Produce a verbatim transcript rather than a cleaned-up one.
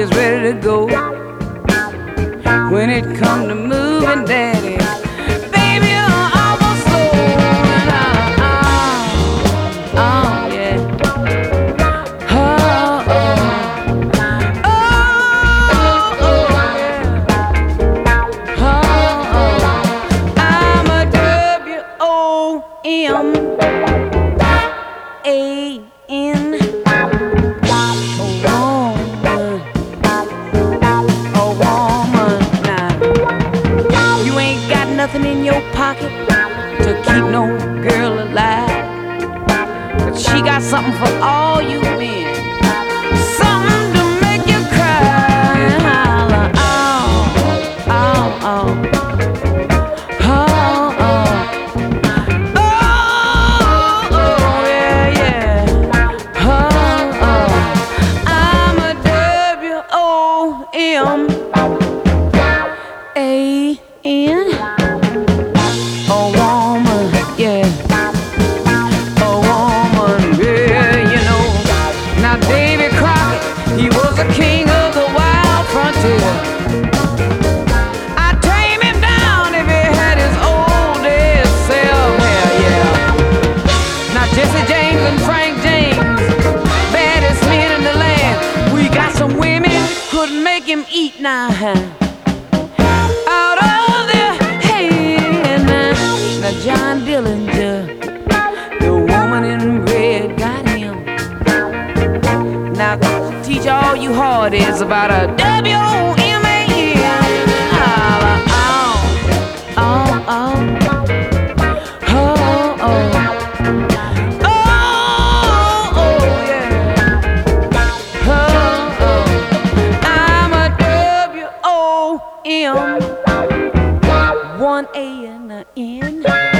always ready to go. When it come to moving, daddy, baby, you're almost slow. And I, oh, oh, yeah. Oh, oh, oh, oh, yeah. Oh, oh. I'm a W O M A N. Nothing in your pocket to keep no girl alive, but she got something for all you men, something to make you cry. Holla, oh, oh, oh, oh, oh, oh, oh, yeah, yeah, oh, oh. I'm a W O M A N. A woman, yeah, a woman, yeah, you know. Now Davy Crockett, he was the king of the wild frontier. I'd tame him down if he had his old dead self, yeah, yeah. Now Jesse James and Frank James, baddest men in the land. We got some women couldn't make him eat now. Out of their hand, now John Dillinger, the woman in red got him. Now teach all you hardies about a W O M A N. Oh, oh, oh, oh, oh, oh, oh, yeah. Oh, oh. I'm a W O M, one A and an N.